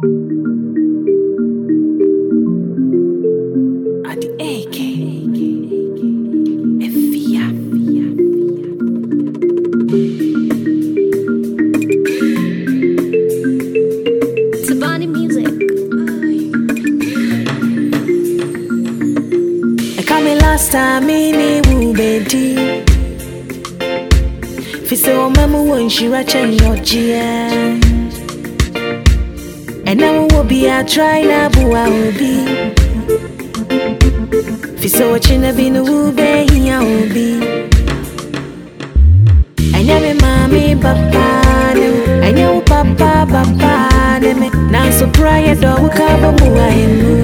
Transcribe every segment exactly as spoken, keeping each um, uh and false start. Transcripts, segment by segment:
Adi A K Efia Tabani music. I come last time in wu bedi Fi se o memu won shira chen your jia And now will be a try na bua obi Fi se o chine bi no wu be hiya obi Anya me mami papa ne Anya u papa papa ne me Na so prayer do ka ba mu enu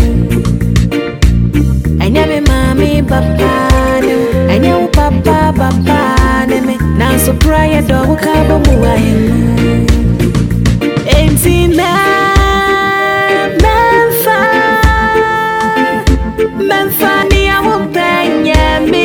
Anya me mami papa ne Anya u papa papa ne me Na so prayer do ka ba mu enu Enti me Memfa Memfa ni a wo penye me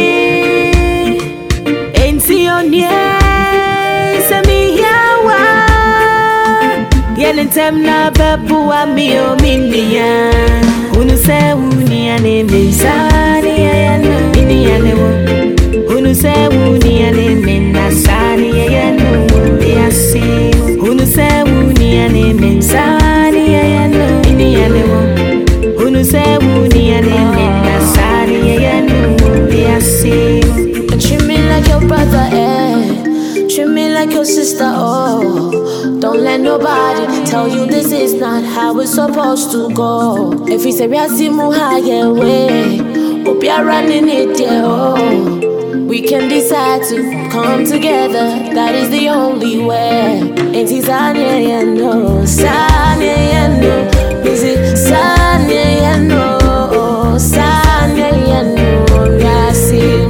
Enti onye Se mi yawa Yenentem na bebu wa mi o minia Unu se uni ane mensani ayano Ini ane wo Unu se uni ane mensani ayano Yasi Unu se uni ane mensani ayano Ini ane wo Unu se uni ane mensani ayano Yasi Treat me like your brother, eh? Treat me like your sister, oh. Don't let nobody tell you this is not how it's supposed to go. If we say we are simu higher way, hope you're running it, yeah, oh. We can decide to come together, that is the only way. Ain't it Sanya, yeah, no, Sanya, yeah, no. Is it Sanya, yeah, no, Sanya, yeah, no, yeah, see.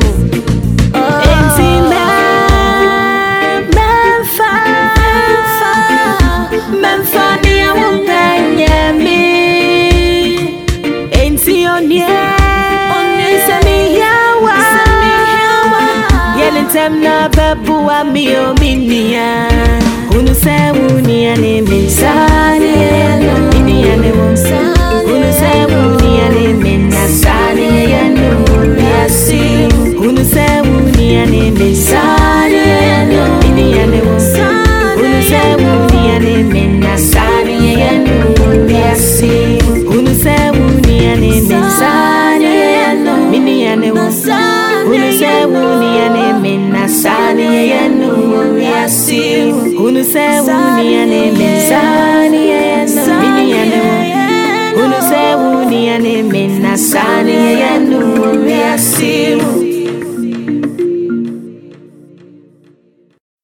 Yenentem na bebu wa mi o minia Unu se uni ane mensani ayano Ini ane wo Unu se uni ane mensani ayano Yasi Unu se uni ane mensani ayano Ini ane wo Unu se uni ane mensani ayano Yasi Unu se uni ane mensani ayano Ini ane wo Unu se uni ane mensani ayano Yasi Unu se uni ane mensani ayano Ini ane wo Unu se uni ane mensani ayano Yasi